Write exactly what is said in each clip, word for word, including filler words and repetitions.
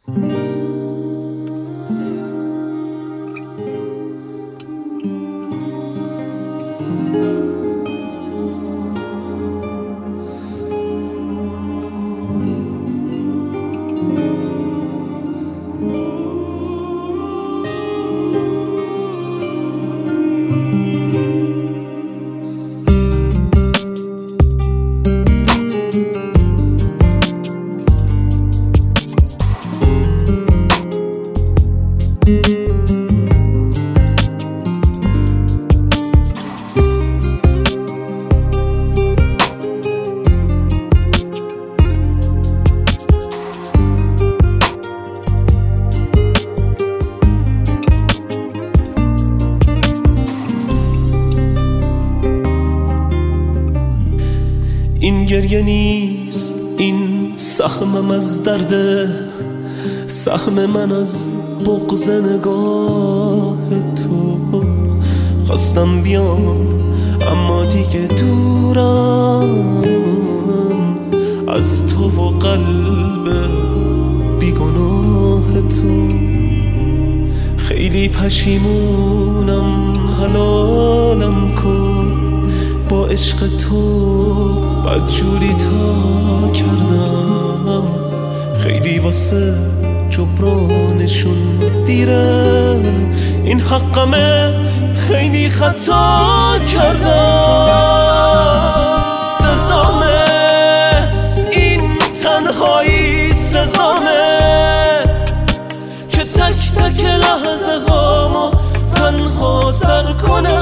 این گریه نیست، این سهمم از درده، سهم من از بغض نگاه تو. خواستم بیام اما دیگه دورم از تو و قلب بیگناه تو. خیلی پشیمونم، حلالم کن، با عشق تو بدجوری تا کردم. خیلی واسه جبرانشون دیره، این حقمه، خیلی خطا کردم. سزامه این تنهایی، سزامه که تک تک لحظه هامو تنها سر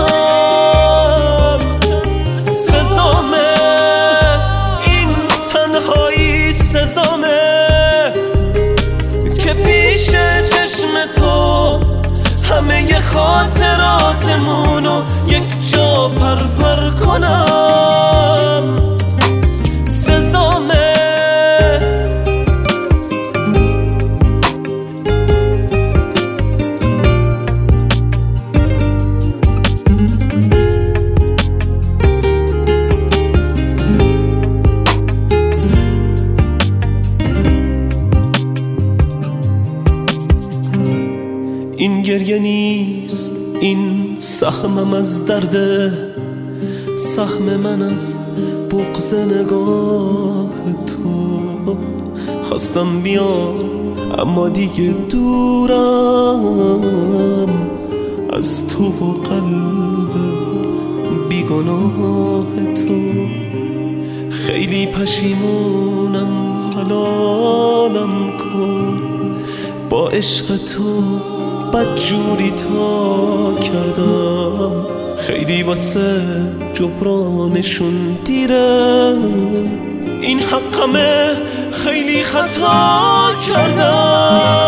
کنم. سزامه این تنهایی، سزامه که پیش چشم تو همه خاطراتمونو یک جا پرپر کنم. سزامه این گریه نیست، این سهمم از درده، سهم من از بغض نگاه تو. خواستم بیام اما دیگه دورم از تو و قلب بیگناه تو. خیلی پشیمونم، حلالم کن، با عشق تو بدجوری تا کردم. خیلی واسه جبرانشون دیره، این حقمه، خیلی خطا کردم.